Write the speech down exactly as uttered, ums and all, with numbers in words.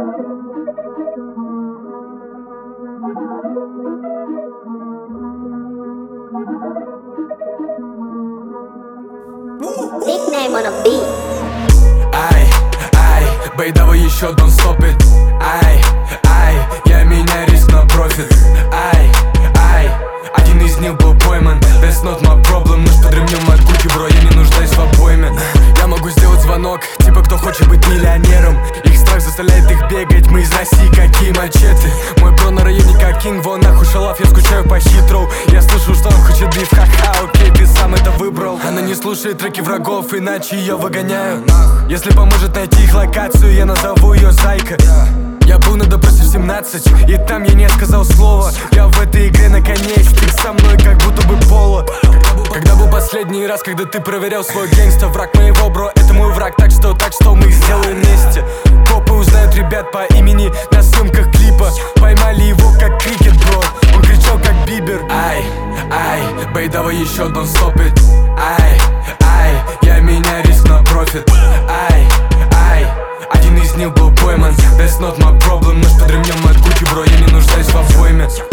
Big name on a beat. Ай, ай, бей, давай еще don't stop it. Ай, ай, я меняю риск на профит. Ай, ай, один из них был пойман. That's not my problem, нож под ремнем от Гуки, бро, я не нуждаюсь в обойме. Я могу сделать звонок, типа кто хочет быть миллионером. Их страх заставляет их бегать, мы из России какие мачете. Мой бро на районе как Кинг, вон нахуй шалав, я скучаю по хитроу. Я слышу, что он хочет биф, ха-ха, окей, ты сам это выбрал. Она не слушает треки врагов, иначе ее выгоняю. Если поможет найти их локацию, я назову ее Зайка. Я был на допросе в семнадцать, и там я не сказал слова. Я в этой игре на коне, стик со мной как будто бы поло. Когда был последний раз, когда ты проверял свой гангста? Враг моего бро, это мой враг, так что, так что мы их сделаем вместе. Копы узнают ребят по имени на съемках клипа. Поймали его как крикет, бро, он кричал как Бибер. Ай, ай, бей, давай еще don't stop it. Ай, ай, я меняю риск на профит. Ай, ай, один из них был пойман. That's not my problem, нож под ремнем от Гуки, бро, я не нуждаюсь в обойме.